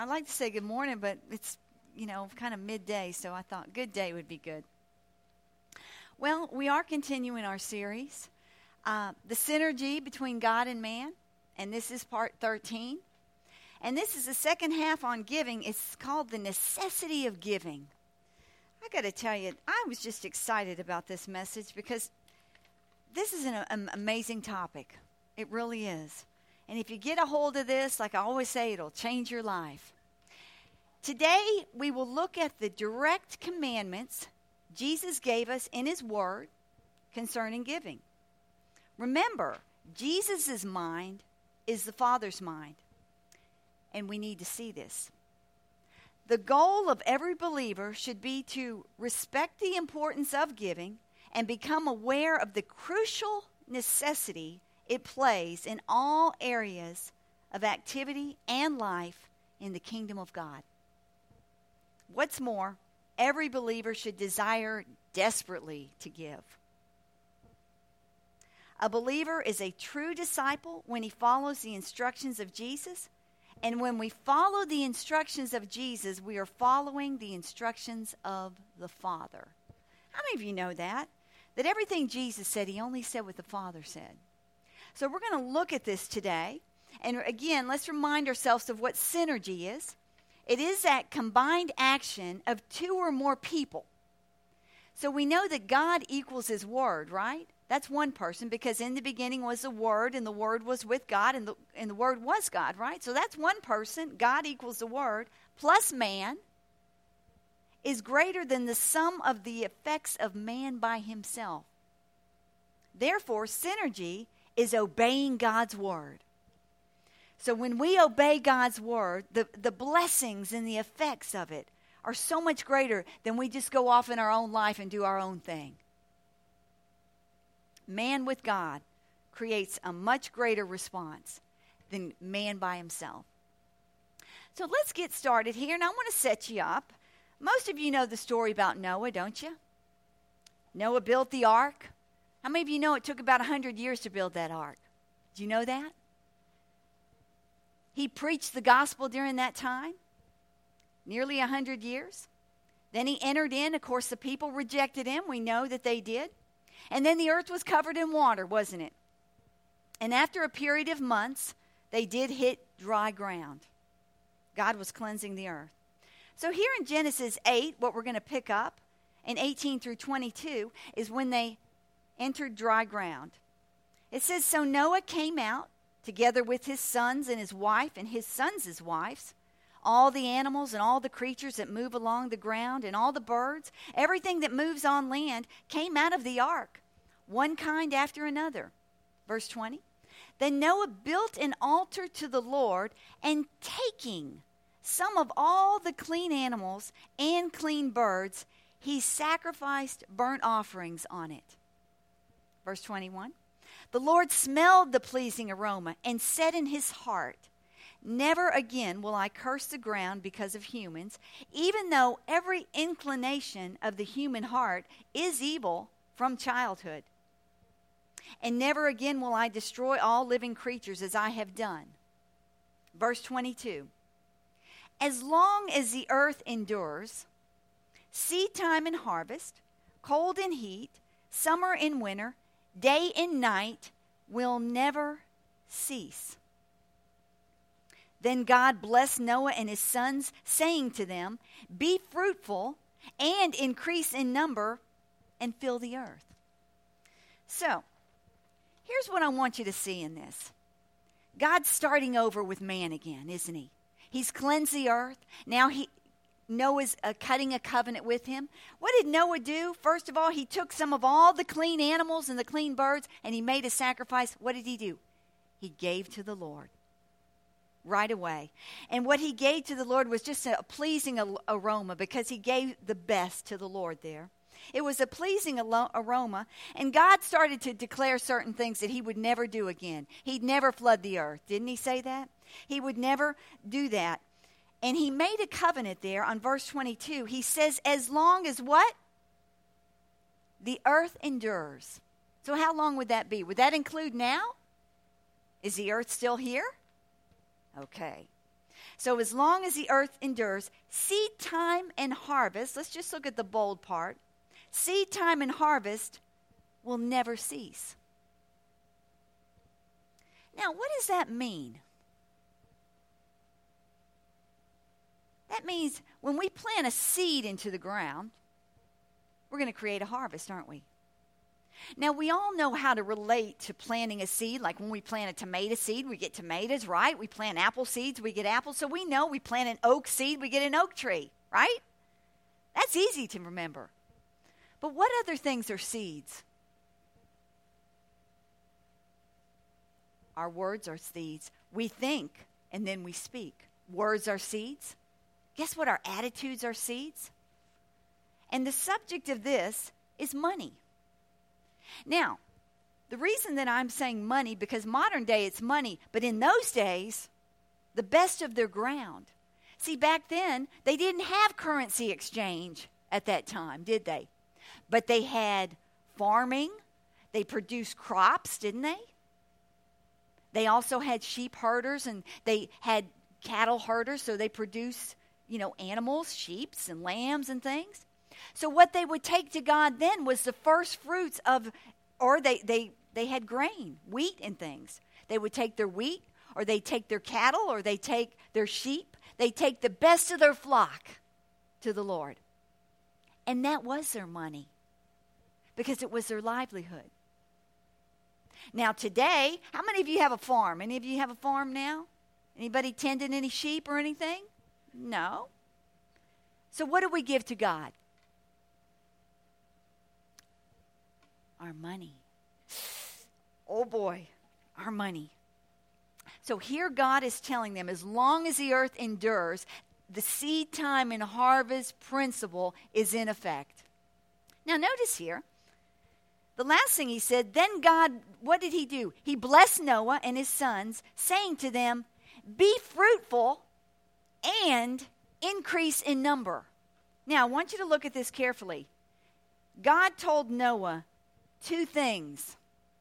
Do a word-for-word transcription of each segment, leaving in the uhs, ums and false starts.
I'd like to say good morning, but it's, you know, kind of midday, so I thought good day would be good. Well, we are continuing our series, uh, the synergy between God and man, and this is part thirteen. And this is the second half on giving. It's called the necessity of giving. I got to tell you, I was just excited about this message because this is an, an amazing topic. It really is. And if you get a hold of this, like I always say, it'll change your life. Today, we will look at the direct commandments Jesus gave us in his word concerning giving. Remember, Jesus' mind is the Father's mind. And we need to see this. The goal of every believer should be to respect the importance of giving and become aware of the crucial necessity it plays in all areas of activity and life in the kingdom of God. What's more, every believer should desire desperately to give. A believer is a true disciple when he follows the instructions of Jesus. And when we follow the instructions of Jesus, we are following the instructions of the Father. How many of you know that? That everything Jesus said, he only said what the Father said. So we're going to look at this today. And again, let's remind ourselves of what synergy is. It is that combined action of two or more people. So we know that God equals his word, right? That's one person, because in the beginning was the Word, and the Word was with God, and the, and the Word was God, right? So that's one person. God equals the Word, plus man is greater than the sum of the effects of man by himself. Therefore, synergy is obeying God's Word. So when we obey God's Word, the, the blessings and the effects of it are so much greater than we just go off in our own life and do our own thing. Man with God creates a much greater response than man by himself. So let's get started here, and I want to set you up. Most of you know the story about Noah, don't you? Noah built the ark. How many of you know it took about one hundred years to build that ark? Do you know that? He preached the gospel during that time, nearly one hundred years. Then he entered in. Of course, the people rejected him. We know that they did. And then the earth was covered in water, wasn't it? And after a period of months, they did hit dry ground. God was cleansing the earth. So here in Genesis eight, what we're going to pick up, in eighteen through twenty-two, is when they entered dry ground. It says, so Noah came out together with his sons and his wife and his sons' wives, all the animals and all the creatures that move along the ground and all the birds, everything that moves on land came out of the ark, one kind after another. Verse twenty. Then Noah built an altar to the Lord, and taking some of all the clean animals and clean birds, he sacrificed burnt offerings on it. Verse twenty-one. The Lord smelled the pleasing aroma and said in his heart, never again will I curse the ground because of humans, even though every inclination of the human heart is evil from childhood. And never again will I destroy all living creatures as I have done. Verse twenty-two. As long as the earth endures, seed time and harvest, cold and heat, summer and winter, day and night will never cease. Then God blessed Noah and his sons, saying to them, be fruitful and increase in number and fill the earth. So, here's what I want you to see in this. God's starting over with man again, isn't he? He's cleansed the earth. Now he Noah's uh, cutting a covenant with him. What did Noah do? First of all, he took some of all the clean animals and the clean birds, and he made a sacrifice. What did he do? He gave to the Lord. Right away. And what he gave to the Lord was just a pleasing aroma, because he gave the best to the Lord there. It was a pleasing aroma, and God started to declare certain things that he would never do again. He'd never flood the earth. Didn't he say that? He would never do that. And he made a covenant there on verse twenty-two. He says, as long as what? The earth endures. So how long would that be? Would that include now? Is the earth still here? Okay. So as long as the earth endures, seed time and harvest, let's just look at the bold part. Seed time and harvest will never cease. Now, what does that mean? That means when we plant a seed into the ground, we're going to create a harvest, aren't we? Now, we all know how to relate to planting a seed. Like when we plant a tomato seed, we get tomatoes, right? We plant apple seeds, we get apples. So we know we plant an oak seed, we get an oak tree, right? That's easy to remember. But what other things are seeds? Our words are seeds. We think and then we speak. Words are seeds. Guess what? Our attitudes are seeds. And the subject of this is money. Now, the reason that I'm saying money, because modern day it's money, but in those days, the best of their ground. See, back then, they didn't have currency exchange at that time, did they? But they had farming. They produced crops, didn't they? They also had sheep herders, and they had cattle herders, so they produced, you know, animals, sheep and lambs and things. So what they would take to God then was the first fruits of, or they, they, they had grain, wheat and things. They would take their wheat, or they take their cattle, or they take their sheep. They take the best of their flock to the Lord. And that was their money, because it was their livelihood. Now today, how many of you have a farm? Any of you have a farm now? Anybody tending any sheep or anything? No. So what do we give to God? Our money. Oh boy, our money. So here God is telling them, as long as the earth endures, the seed time and harvest principle is in effect. Now notice here, the last thing he said, then God, what did he do? He blessed Noah and his sons, saying to them, be fruitful and increase in number. Now I want you to look at this carefully. God told Noah two things.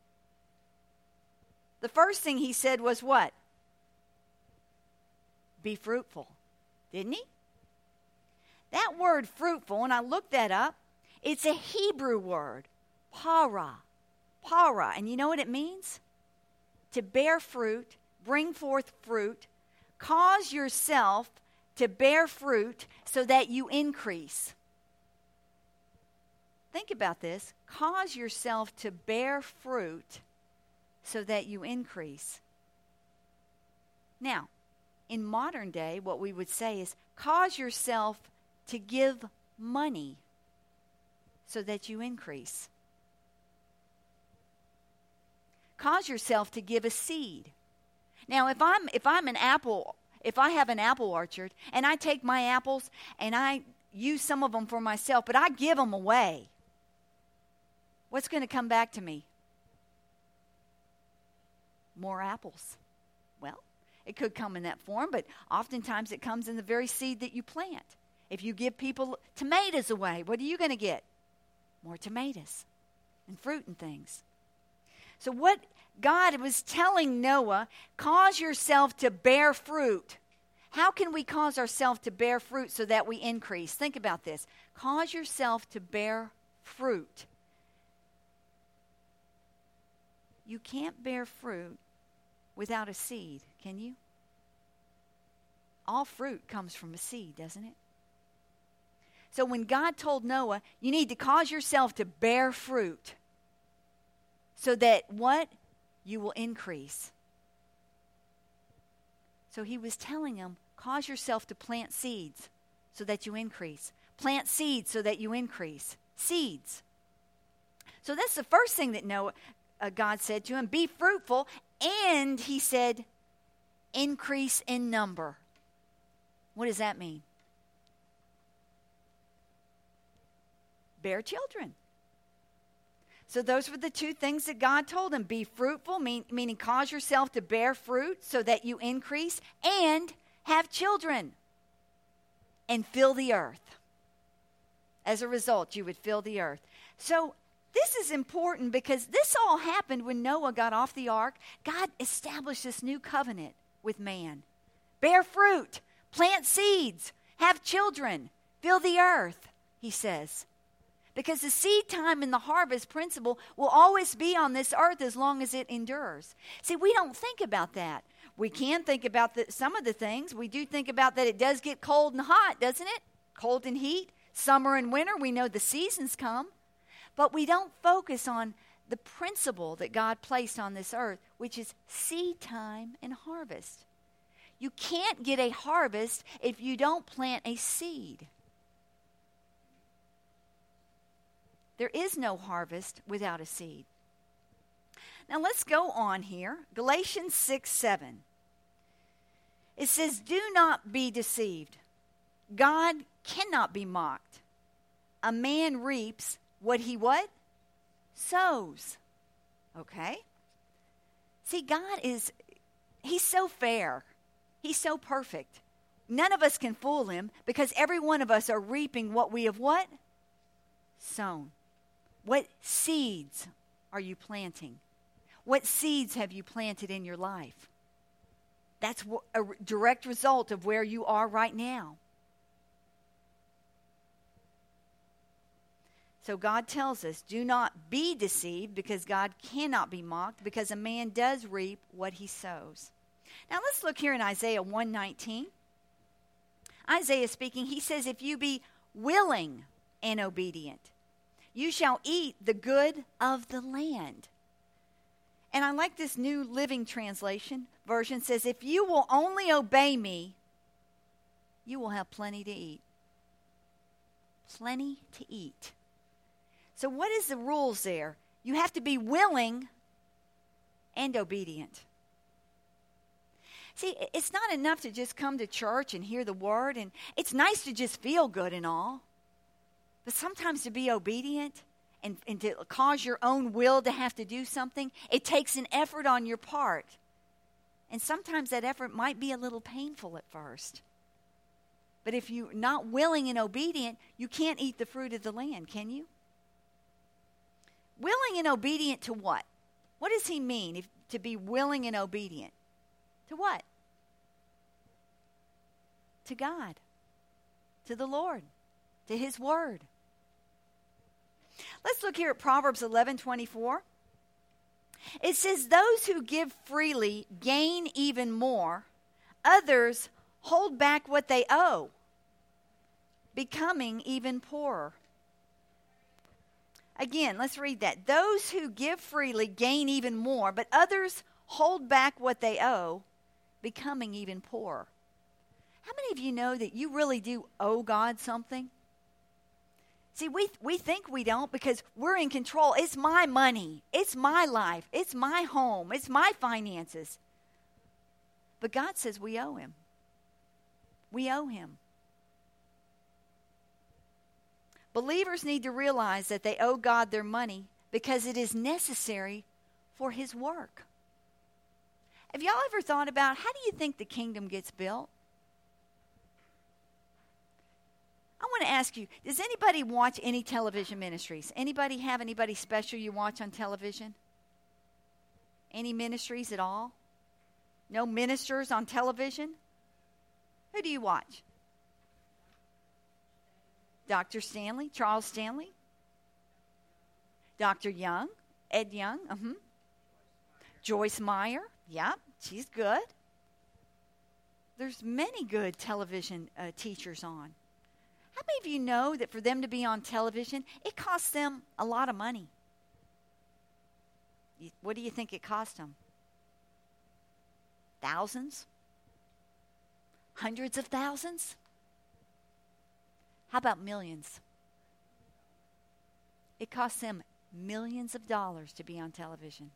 The first thing he said was what? Be fruitful. Didn't he? That word fruitful, and I looked that up, it's a Hebrew word. Para. Para. And you know what it means? To bear fruit, bring forth fruit, cause yourself to bear fruit so that you increase. Think about this. Cause yourself to bear fruit so that you increase. Now, in modern day, what we would say is cause yourself to give money so that you increase. Cause yourself to give a seed. Now, if I'm if I'm an apple, if I have an apple orchard and I take my apples and I use some of them for myself, but I give them away, what's going to come back to me? More apples. Well, it could come in that form, but oftentimes it comes in the very seed that you plant. If you give people tomatoes away, what are you going to get? More tomatoes and fruit and things. So what God was telling Noah, cause yourself to bear fruit. How can we cause ourselves to bear fruit so that we increase? Think about this. Cause yourself to bear fruit. You can't bear fruit without a seed, can you? All fruit comes from a seed, doesn't it? So when God told Noah, you need to cause yourself to bear fruit so that what? You will increase. So he was telling him, cause yourself to plant seeds so that you increase. Plant seeds so that you increase. Seeds. So that's the first thing that Noah, uh, God said to him, be fruitful, and he said, increase in number. What does that mean? Bear children. So those were the two things that God told him. Be fruitful, mean, meaning cause yourself to bear fruit so that you increase, and have children, and fill the earth. As a result, you would fill the earth. So this is important because this all happened when Noah got off the ark. God established this new covenant with man. Bear fruit. Plant seeds. Have children. Fill the earth, he says. Because the seed time and the harvest principle will always be on this earth as long as it endures. See, we don't think about that. We can think about the, some of the things. We do think about that it does get cold and hot, doesn't it? Cold and heat. Summer and winter, we know the seasons come. But we don't focus on the principle that God placed on this earth, which is seed time and harvest. You can't get a harvest if you don't plant a seed. There is no harvest without a seed. Now let's go on here. Galatians six seven. It says, do not be deceived. God cannot be mocked. A man reaps what he what? Sows. Okay? See, God is, he's so fair. He's so perfect. None of us can fool him because every one of us are reaping what we have what? Sown. What seeds are you planting? What seeds have you planted in your life? That's a direct result of where you are right now. So God tells us, do not be deceived because God cannot be mocked because a man does reap what he sows. Now let's look here in Isaiah one nineteen. Isaiah speaking, he says, if you be willing and obedient, you shall eat the good of the land. And I like this New Living Translation version. Says, if you will only obey me, you will have plenty to eat. Plenty to eat. So what is the rules there? You have to be willing and obedient. See, it's not enough to just come to church and hear the word. And it's nice to just feel good and all. But sometimes to be obedient and, and to cause your own will to have to do something, it takes an effort on your part. And sometimes that effort might be a little painful at first. But if you're not willing and obedient, you can't eat the fruit of the land, can you? Willing and obedient to what? What does he mean if, to be willing and obedient? To what? To God. To the Lord. To his word. Let's look here at Proverbs eleven twenty-four. It says, those who give freely gain even more. Others hold back what they owe, becoming even poorer. Again, let's read that. Those who give freely gain even more, but others hold back what they owe, becoming even poorer. How many of you know that you really do owe God something? See, we we think we don't because we're in control. It's my money. It's my life. It's my home. It's my finances. But God says we owe him. We owe him. Believers need to realize that they owe God their money because it is necessary for his work. Have y'all ever thought about how do you think the kingdom gets built? I want to ask you, does anybody watch any television ministries? Anybody have anybody special you watch on television? Any ministries at all? No ministers on television? Who do you watch? Doctor Stanley, Charles Stanley, Doctor Young, Ed Young, uh-huh. Joyce Meyer, yeah, she's good. There's many good television uh, teachers on. How many of you know that for them to be on television, it costs them a lot of money? You, what do you think it cost them? Thousands? Hundreds of thousands? How about millions? It costs them millions of dollars to be on television.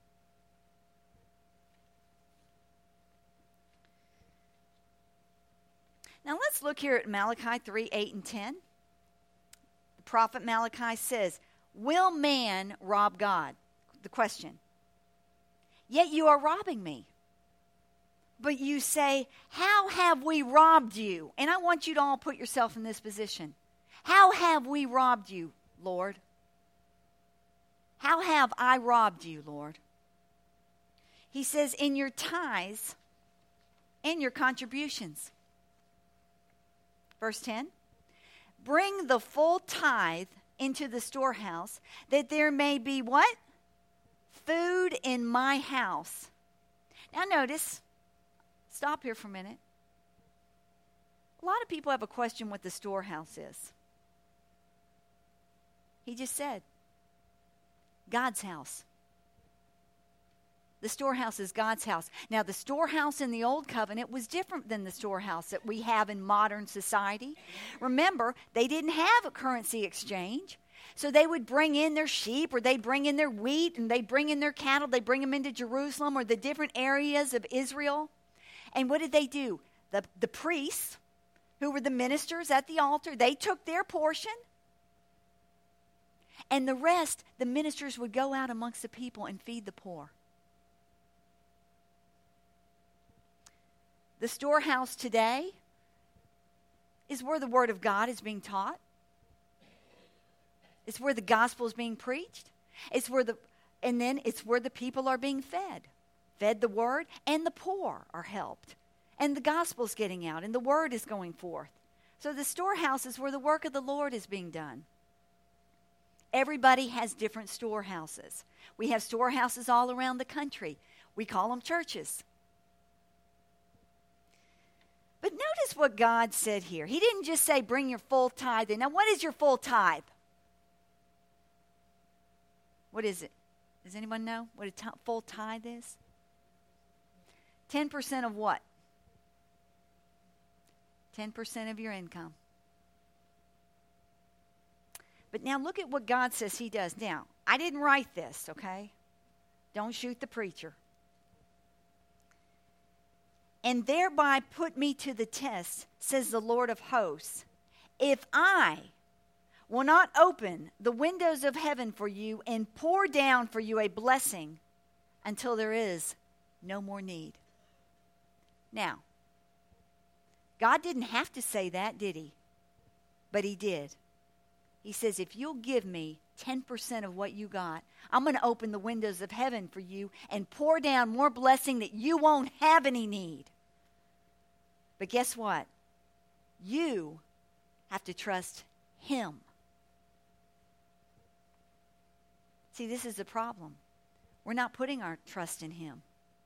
Now let's look here at Malachi three, eight, and ten. The prophet Malachi says, will man rob God? The question. Yet you are robbing me. But you say, how have we robbed you? And I want you to all put yourself in this position. How have we robbed you, Lord? How have I robbed you, Lord? He says, in your tithes and your contributions. Verse ten. Bring the full tithe into the storehouse, that there may be what? Food in my house. Now notice, stop here for a minute. A lot of people have a question what the storehouse is. He just said, God's house. The storehouse is God's house. Now, the storehouse in the Old Covenant was different than the storehouse that we have in modern society. Remember, they didn't have a currency exchange. So they would bring in their sheep, or they'd bring in their wheat, and they'd bring in their cattle. They'd bring them into Jerusalem or the different areas of Israel. And what did they do? The, the priests, who were the ministers at the altar, they took their portion. And the rest, the ministers would go out amongst the people and feed the poor. The storehouse today is where the Word of God is being taught. It's where the gospel is being preached. It's where the, and then it's where the people are being fed. Fed the Word, and the poor are helped. And the gospel is getting out, and the Word is going forth. So the storehouse is where the work of the Lord is being done. Everybody has different storehouses. We have storehouses all around the country. We call them churches. But notice what God said here. He didn't just say, bring your full tithe in. Now, what is your full tithe? What is it? Does anyone know what a t- full tithe is? ten percent of what? ten percent of your income. But now look at what God says he does. Now, I didn't write this, okay? Don't shoot the preacher. And thereby put me to the test, says the Lord of hosts, if I will not open the windows of heaven for you and pour down for you a blessing until there is no more need. Now, God didn't have to say that, did he? But he did. He says, if you'll give me ten percent of what you got, I'm going to open the windows of heaven for you and pour down more blessing that you won't have any need. But guess what? You have to trust him. See, this is the problem. We're not putting our trust in him.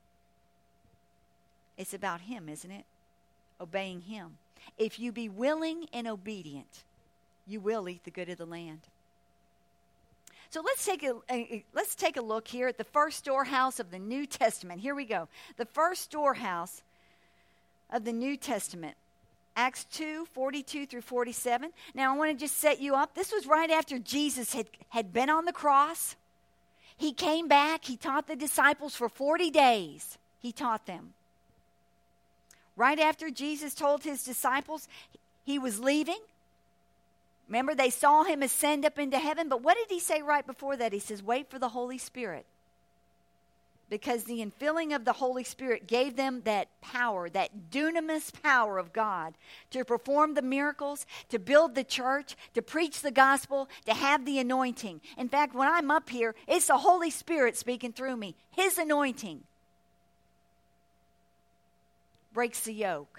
It's about him, isn't it? Obeying him. If you be willing and obedient, you will eat the good of the land. So let's take a, a let's take a look here at the first storehouse of the New Testament. Here we go. The first storehouse of the New Testament. Acts two, forty-two through forty-seven. Now I want to just set you up. This was right after Jesus had, had been on the cross. He came back. He taught the disciples for forty days. He taught them. Right after Jesus told his disciples he was leaving. Remember, they saw him ascend up into heaven. But what did he say right before that? He says, wait for the Holy Spirit. Because the infilling of the Holy Spirit gave them that power, that dunamis power of God to perform the miracles, to build the church, to preach the gospel, to have the anointing. In fact, when I'm up here, it's the Holy Spirit speaking through me. His anointing breaks the yoke.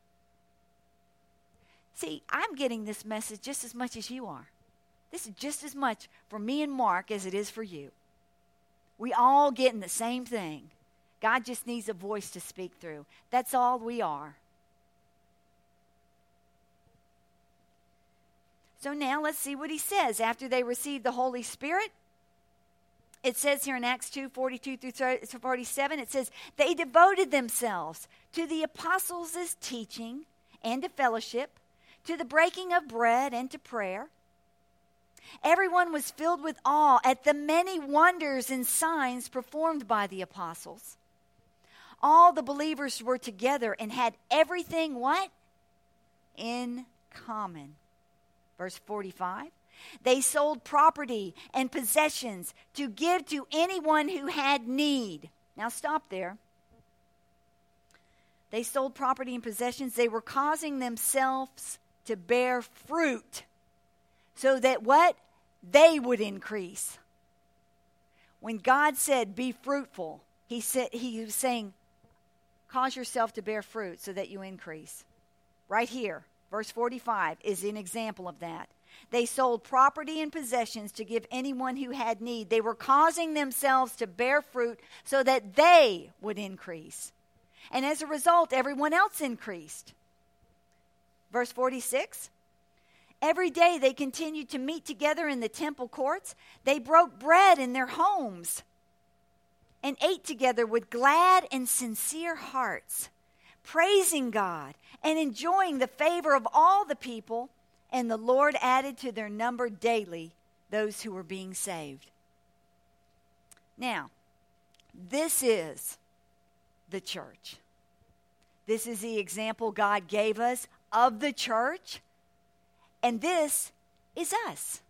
See, I'm getting this message just as much as you are. This is just as much for me and Mark as it is for you. We all getting the same thing. God just needs a voice to speak through. That's all we are. So now let's see what he says. After they received the Holy Spirit, it says here in Acts two, forty-two through forty-seven, it says, they devoted themselves to the apostles' teaching and to fellowship, to the breaking of bread and to prayer. Everyone was filled with awe at the many wonders and signs performed by the apostles. All the believers were together and had everything what? In common. Verse forty-five. They sold property and possessions to give to anyone who had need. Now stop there. They sold property and possessions. They were causing themselves to bear fruit so that what? They would increase. When God said, be fruitful, he said he was saying, cause yourself to bear fruit so that you increase. Right here. verse forty-five, is an example of that. They sold property and possessions to give anyone who had need. They were causing themselves to bear fruit so that they would increase. And as a result, everyone else increased. Verse forty-six, every day they continued to meet together in the temple courts. They broke bread in their homes and ate together with glad and sincere hearts, praising God and enjoying the favor of all the people. And the Lord added to their number daily those who were being saved. Now, this is the church. This is the example God gave us of the church. And this is us.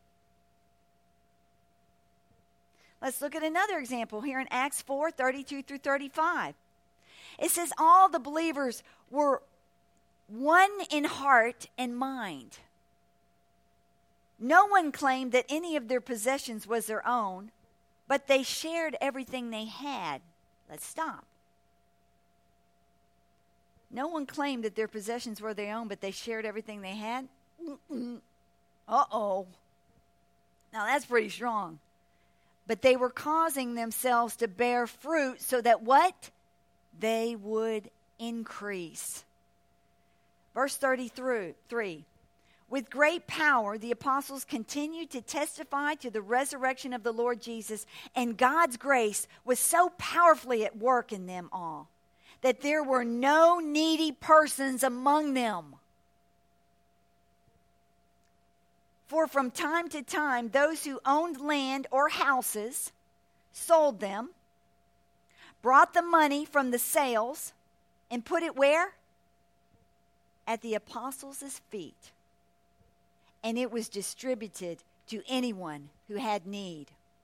Let's look at another example here in Acts four, thirty-two through thirty-five. It says all the believers were one in heart and mind. No one claimed that any of their possessions was their own, but they shared everything they had. Let's stop. No one claimed that their possessions were their own, but they shared everything they had. Mm-mm. Uh-oh. Now that's pretty strong. But they were causing themselves to bear fruit so that what? They would increase. Verse thirty-three. With great power, the apostles continued to testify to the resurrection of the Lord Jesus, and God's grace was so powerfully at work in them all that there were no needy persons among them. For from time to time, those who owned land or houses sold them, brought the money from the sales, and put it where? At the apostles' feet. And it was distributed to anyone who had need.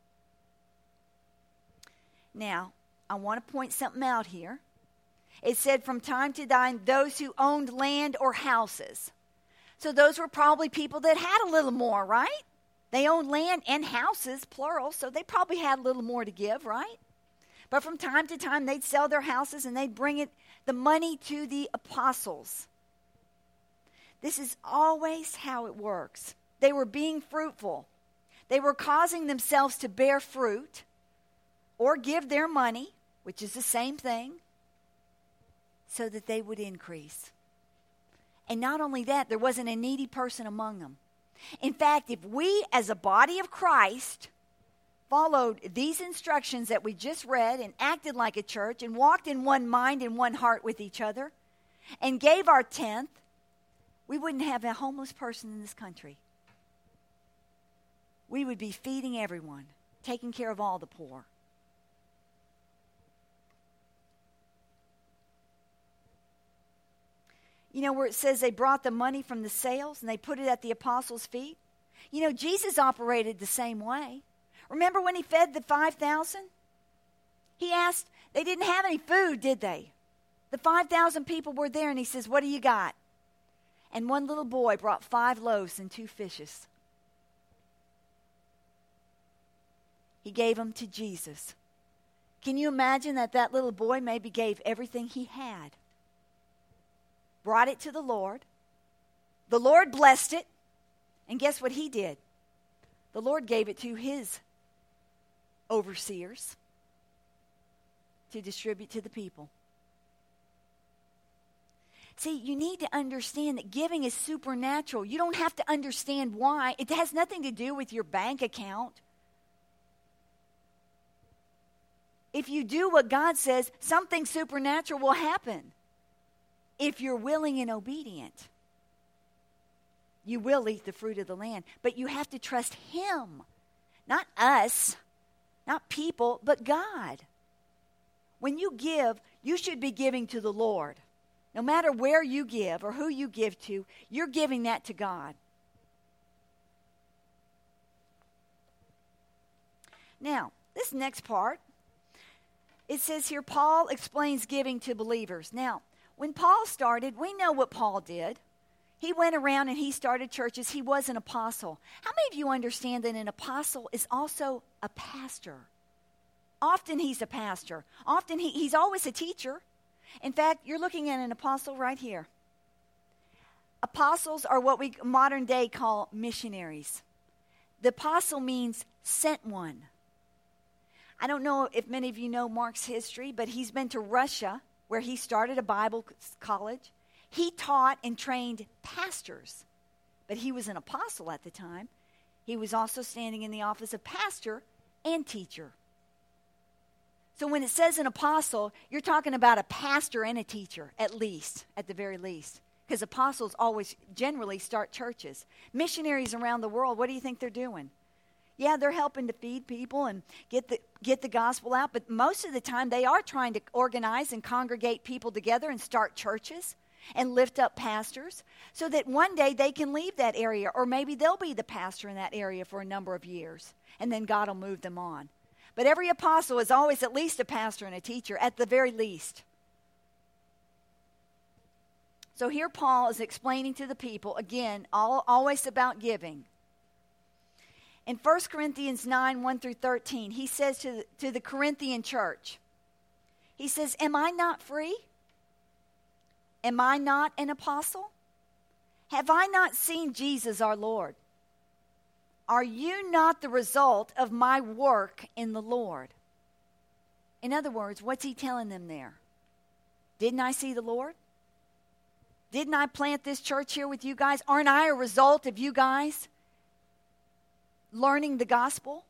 Now, I want to point something out here. It said from time to time, those who owned land or houses. So those were probably people that had a little more, right? They owned land and houses, plural, so they probably had a little more to give, right? But from time to time, they'd sell their houses and they'd bring it, the money to the apostles. This is always how it works. They were being fruitful. They were causing themselves to bear fruit or give their money, which is the same thing, so that they would increase. And not only that, there wasn't a needy person among them. In fact, if we as a body of Christ followed these instructions that we just read and acted like a church and walked in one mind and one heart with each other and gave our tenth, we wouldn't have a homeless person in this country. We would be feeding everyone, taking care of all the poor. You know, where it says they brought the money from the sales and they put it at the apostles' feet. You know, Jesus operated the same way. Remember when he fed the five thousand? He asked, they didn't have any food, did they? The five thousand people were there and he says, what do you got? And one little boy brought five loaves and two fishes. He gave them to Jesus. Can you imagine that that little boy maybe gave everything he had? Brought it to the Lord. The Lord blessed it. And guess what he did? The Lord gave it to his overseers to distribute to the people. See, you need to understand that giving is supernatural. You don't have to understand why. It has nothing to do with your bank account. If you do what God says, something supernatural will happen. If you're willing and obedient, you will eat the fruit of the land. But you have to trust him, not us, not people, but God. When you give, you should be giving to the Lord. No matter where you give or who you give to, you're giving that to God. Now, this next part, it says here, Paul explains giving to believers. Now, when Paul started, we know what Paul did. He went around and he started churches. He was an apostle. How many of you understand that an apostle is also a pastor? Often he's a pastor. Often he, he's always a teacher. In fact, you're looking at an apostle right here. Apostles are what we modern day call missionaries. The apostle means sent one. I don't know if many of you know Mark's history, but he's been to Russia, where he started a Bible college. He taught and trained pastors, but he was an apostle at the time. He was also standing in the office of pastor and teacher. So when it says an apostle, you're talking about a pastor and a teacher, at least, at the very least. Because apostles always generally start churches. Missionaries around the world, what do you think they're doing? Yeah, they're helping to feed people and get the get the gospel out, but most of the time they are trying to organize and congregate people together and start churches and lift up pastors so that one day they can leave that area, or maybe they'll be the pastor in that area for a number of years, and then God will move them on. But every apostle is always at least a pastor and a teacher, at the very least. So here Paul is explaining to the people, again, all, always about giving. In First Corinthians nine, one through thirteen, he says to the, to the Corinthian church, he says, am I not free? Am I not an apostle? Have I not seen Jesus our Lord? Are you not the result of my work in the Lord? In other words, what's he telling them there? Didn't I see the Lord? Didn't I plant this church here with you guys? Aren't I a result of you guys learning the gospel?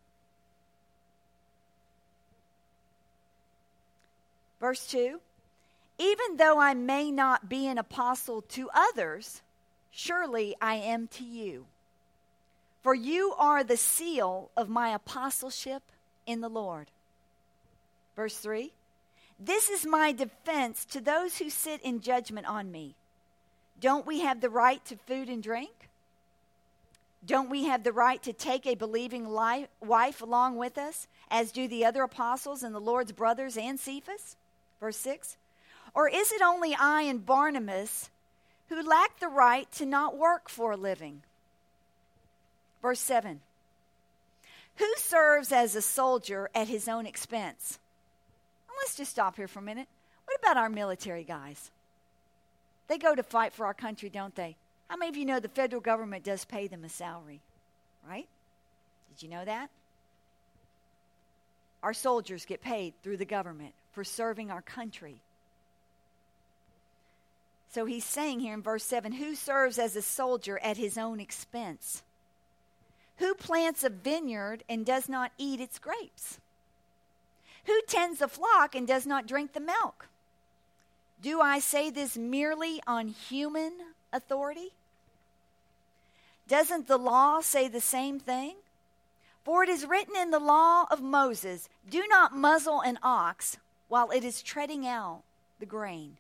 Verse two, even though I may not be an apostle to others, surely I am to you. For you are the seal of my apostleship in the Lord. Verse three, this is my defense to those who sit in judgment on me. Don't we have the right to food and drink? Don't we have the right to take a believing life, wife along with us, as do the other apostles and the Lord's brothers and Cephas? Verse six, or is it only I and Barnabas who lack the right to not work for a living? Verse seven, who serves as a soldier at his own expense? Well, let's just stop here for a minute. What about our military guys? They go to fight for our country, don't they? How many of you know the federal government does pay them a salary, right? Did you know that? Our soldiers get paid through the government for serving our country. So he's saying here in verse seven, who serves as a soldier at his own expense? Who plants a vineyard and does not eat its grapes? Who tends a flock and does not drink the milk? Do I say this merely on human authority? Doesn't the law say the same thing? For it is written in the law of Moses, do not muzzle an ox while it is treading out the grain.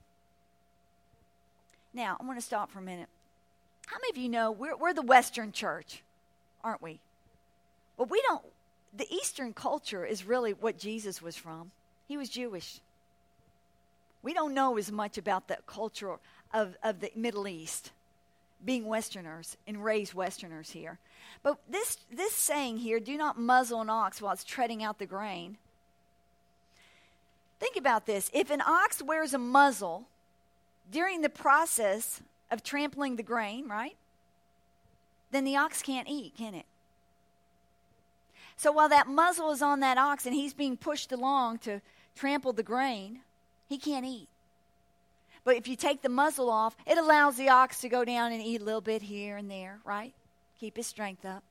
Now, I want to stop for a minute. How many of you know we're, we're the Western church, aren't we? But we don't, the Eastern culture is really what Jesus was from. He was Jewish. We don't know as much about the culture of, of the Middle East, being Westerners and raised Westerners here. But this, this saying here, do not muzzle an ox while it's treading out the grain. Think about this. If an ox wears a muzzle during the process of trampling the grain, right, then the ox can't eat, can it? So while that muzzle is on that ox and he's being pushed along to trample the grain, he can't eat. But if you take the muzzle off, it allows the ox to go down and eat a little bit here and there, right? Keep his strength up.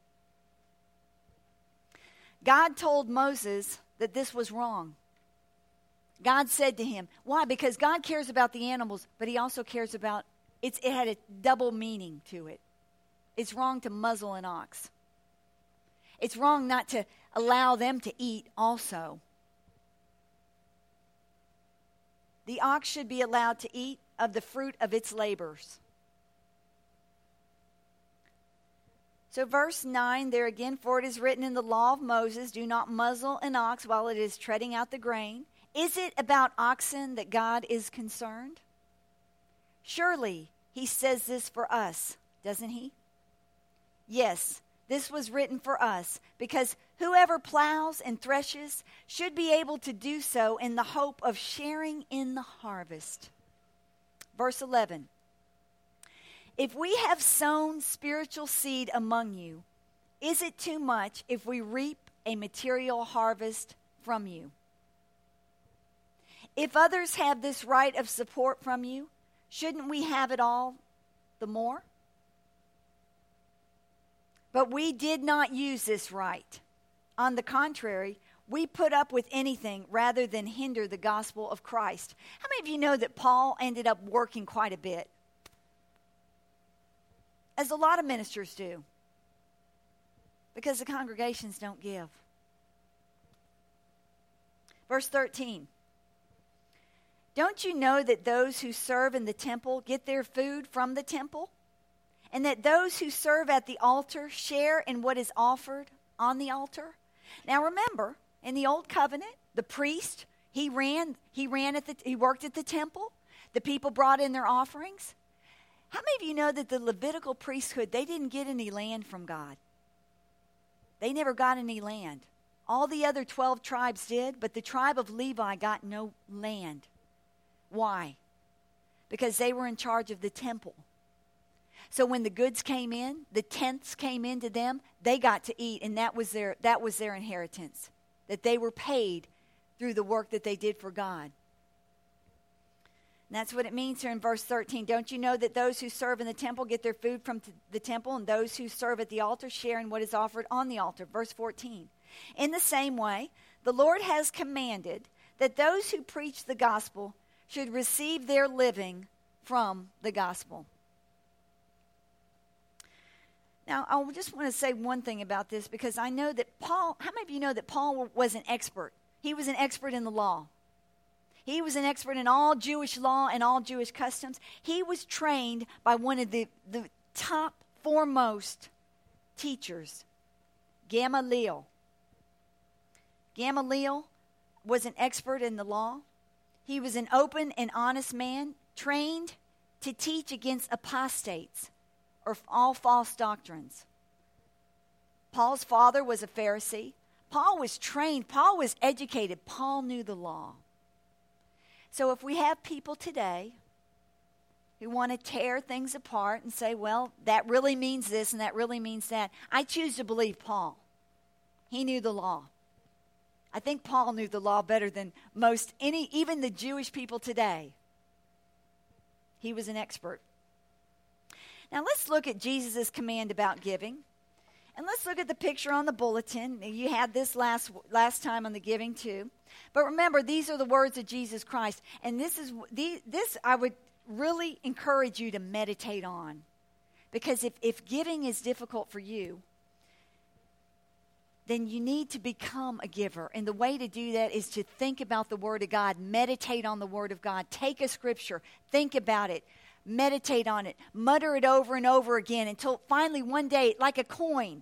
God told Moses that this was wrong. God said to him, why? Because God cares about the animals, but he also cares about, it's, it had a double meaning to it. It's wrong to muzzle an ox. It's wrong not to allow them to eat also. The ox should be allowed to eat of the fruit of its labors. So verse nine there again, for it is written in the law of Moses, do not muzzle an ox while it is treading out the grain. Is it about oxen that God is concerned? Surely he says this for us, doesn't he? Yes, this was written for us, because whoever plows and threshes should be able to do so in the hope of sharing in the harvest. Verse eleven. If we have sown spiritual seed among you, is it too much if we reap a material harvest from you? If others have this right of support from you, shouldn't we have it all the more? But we did not use this right. On the contrary, we put up with anything rather than hinder the gospel of Christ. How many of you know that Paul ended up working quite a bit? As a lot of ministers do. Because the congregations don't give. Verse thirteen. Don't you know that those who serve in the temple get their food from the temple? And that those who serve at the altar share in what is offered on the altar? Now remember, in the old covenant, the priest, he ran, he ran at the, he worked at the temple. The people brought in their offerings. How many of you know that the Levitical priesthood, they didn't get any land from God? They never got any land. All the other twelve tribes did, but the tribe of Levi got no land. Why? Because they were in charge of the temple. So when the goods came in, the tenths came into them, they got to eat, and that was their that was their inheritance. That they were paid through the work that they did for God. And that's what it means here in verse thirteen. Don't you know that those who serve in the temple get their food from t- the temple, and those who serve at the altar share in what is offered on the altar? Verse fourteen. In the same way, the Lord has commanded that those who preach the gospel should receive their living from the gospel. Now, I just want to say one thing about this, because I know that Paul, how many of you know that Paul was an expert? He was an expert in the law. He was an expert in all Jewish law and all Jewish customs. He was trained by one of the, the top foremost teachers, Gamaliel. Gamaliel was an expert in the law. He was an open and honest man, trained to teach against apostates or all false doctrines. Paul's father was a Pharisee. Paul was trained. Paul was educated. Paul knew the law. So if we have people today who want to tear things apart and say, well, that really means this and that really means that, I choose to believe Paul. He knew the law. I think Paul knew the law better than most, any, even the Jewish people today. He was an expert. Now let's look at Jesus' command about giving. And let's look at the picture on the bulletin. You had this last last time on the giving too. But remember, these are the words of Jesus Christ. And this is the, this I would really encourage you to meditate on. Because if, if giving is difficult for you, then you need to become a giver. And the way to do that is to think about the Word of God. Meditate on the Word of God. Take a scripture. Think about it. Meditate on it. Mutter it over and over again until finally one day, like a coin,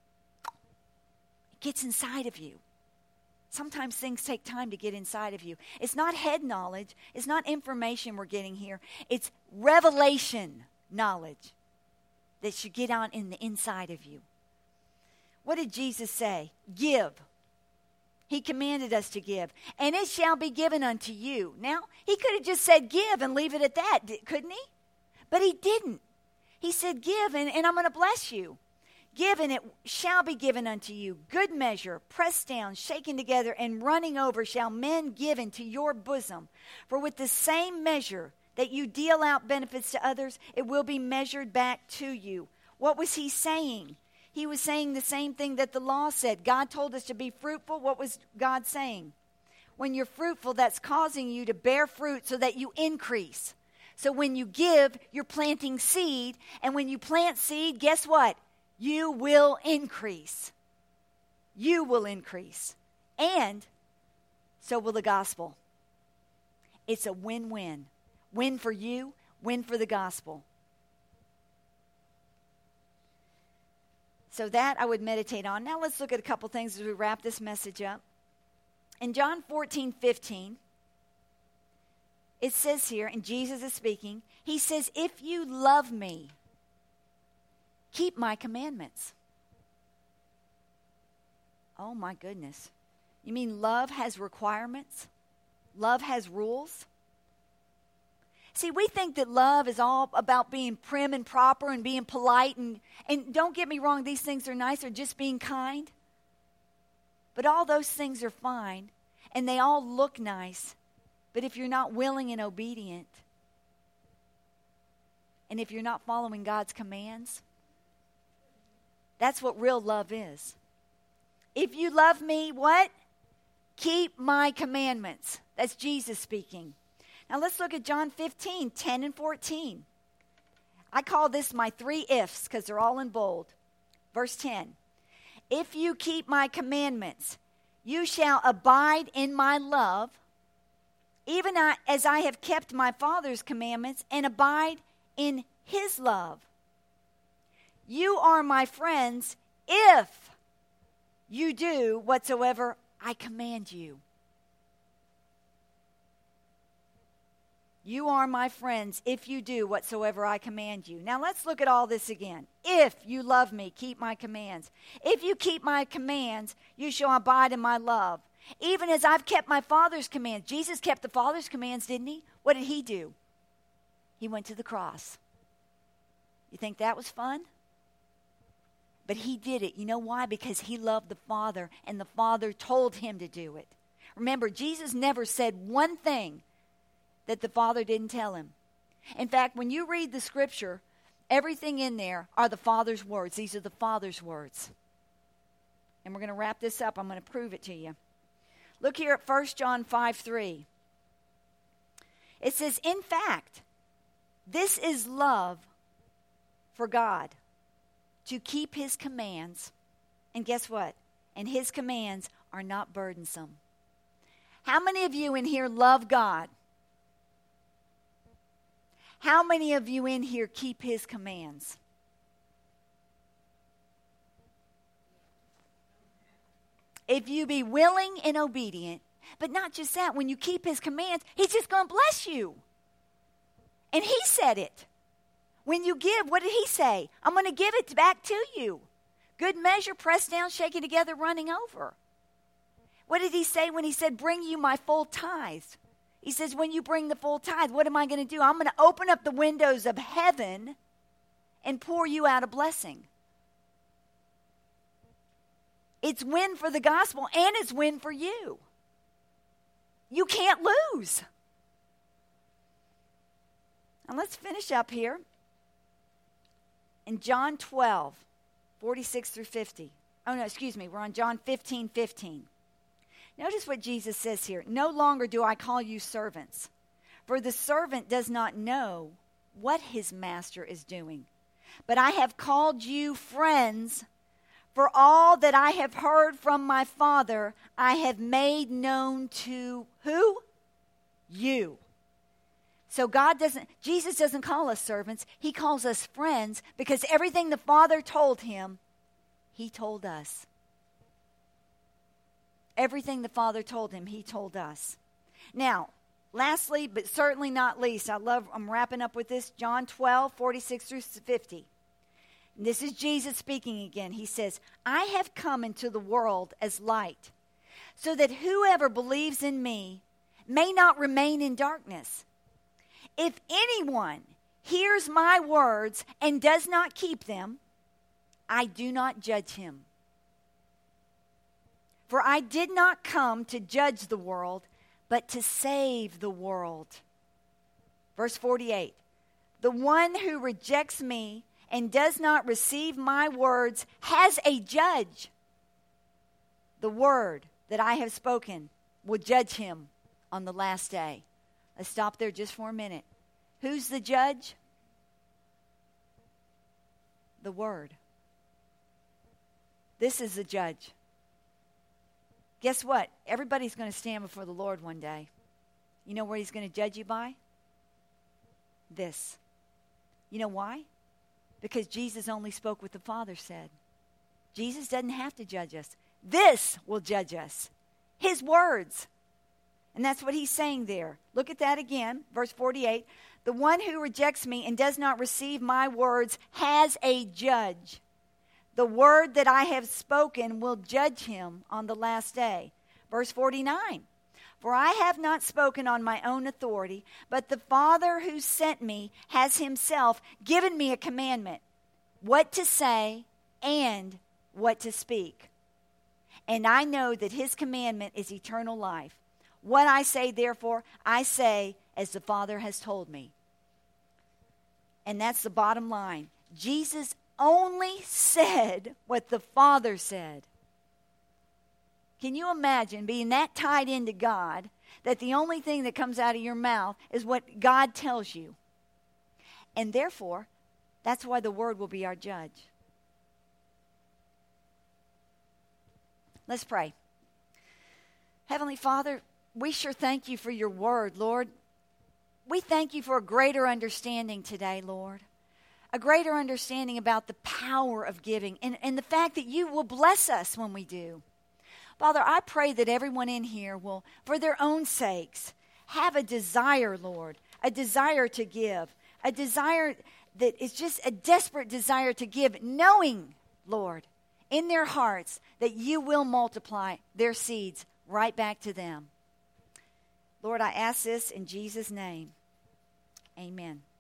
it gets inside of you. Sometimes things take time to get inside of you. It's not head knowledge. It's not information we're getting here. It's revelation knowledge that should get on in the inside of you. What did Jesus say? Give. He commanded us to give. And it shall be given unto you. Now, he could have just said give and leave it at that, couldn't he? But he didn't. He said give and, and I'm going to bless you. Give and it shall be given unto you. Good measure, pressed down, shaken together, and running over shall men give into your bosom. For with the same measure that you deal out benefits to others, it will be measured back to you. What was he saying? He was saying the same thing that the law said. God told us to be fruitful. What was God saying? When you're fruitful, that's causing you to bear fruit so that you increase. So when you give, you're planting seed. And when you plant seed, guess what? You will increase. You will increase. And so will the gospel. It's a win-win. Win for you, win for the gospel. So that I would meditate on. Now let's look at a couple things as we wrap this message up. In John fourteen fifteen, it says here, and Jesus is speaking, he says, if you love me, keep my commandments. Oh my goodness. You mean love has requirements? Love has rules? See, we think that love is all about being prim and proper and being polite. And, and don't get me wrong, these things are nice, or just being kind. But all those things are fine, and they all look nice. But if you're not willing and obedient, and if you're not following God's commands, that's what real love is. If you love me, what? Keep my commandments. That's Jesus speaking. Now let's look at John fifteen, ten and fourteen. I call this my three ifs because they're all in bold. Verse ten. If you keep my commandments, you shall abide in my love, even as I have kept my Father's commandments and abide in his love. You are my friends if you do whatsoever I command you. You are my friends if you do whatsoever I command you. Now let's look at all this again. If you love me, keep my commands. If you keep my commands, you shall abide in my love. Even as I've kept my Father's commands. Jesus kept the Father's commands, didn't he? What did he do? He went to the cross. You think that was fun? But he did it. You know why? Because he loved the Father, and the Father told him to do it. Remember, Jesus never said one thing that the Father didn't tell him. In fact, when you read the Scripture, everything in there are the Father's words. These are the Father's words. And we're going to wrap this up. I'm going to prove it to you. Look here at First John five three. It says, in fact, this is love for God, to keep his commands. And guess what? And his commands are not burdensome. How many of you in here love God? How many of you in here keep his commands? If you be willing and obedient, but not just that, when you keep his commands, he's just going to bless you. And he said it. When you give, what did he say? I'm going to give it back to you. Good measure, pressed down, shaken together, running over. What did he say when he said, bring you my full tithes? He says, when you bring the full tithe, what am I going to do? I'm going to open up the windows of heaven and pour you out a blessing. It's win for the gospel and it's win for you. You can't lose. And let's finish up here in John twelve, forty-six through fifty. Oh, no, excuse me. We're on John fifteen, fifteen. Notice what Jesus says here. No longer do I call you servants, for the servant does not know what his master is doing. But I have called you friends, for all that I have heard from my Father, I have made known to who? You. So God doesn't, Jesus doesn't call us servants. He calls us friends because everything the Father told him, he told us. Everything the Father told him, he told us. Now, lastly, but certainly not least, I love, I'm wrapping up with this, John twelve, forty-six through fifty. And this is Jesus speaking again. He says, I have come into the world as light, so that whoever believes in me may not remain in darkness. If anyone hears my words and does not keep them, I do not judge him. For I did not come to judge the world, but to save the world. Verse forty-eight. The one who rejects me and does not receive my words has a judge. The word that I have spoken will judge him on the last day. Let's stop there just for a minute. Who's the judge? The word. This is the judge. Guess what? Everybody's going to stand before the Lord one day. You know what he's going to judge you by? This. You know why? Because Jesus only spoke what the Father said. Jesus doesn't have to judge us. This will judge us. His words. And that's what he's saying there. Look at that again. Verse forty-eight. The one who rejects me and does not receive my words has a judge. The word that I have spoken will judge him on the last day. Verse forty-nine. For I have not spoken on my own authority, but the Father who sent me has himself given me a commandment, what to say and what to speak. And I know that his commandment is eternal life. What I say, therefore, I say as the Father has told me. And that's the bottom line. Jesus only said what the Father said. Can you imagine being that tied into God that the only thing that comes out of your mouth is what God tells you? And therefore, that's why the Word will be our judge. Let's pray. Heavenly Father, we sure thank you for your Word, Lord. We thank you for a greater understanding today, Lord. A greater understanding about the power of giving and, and the fact that you will bless us when we do. Father, I pray that everyone in here will, for their own sakes, have a desire, Lord, a desire to give, a desire that is just a desperate desire to give, knowing, Lord, in their hearts that you will multiply their seeds right back to them. Lord, I ask this in Jesus' name. Amen.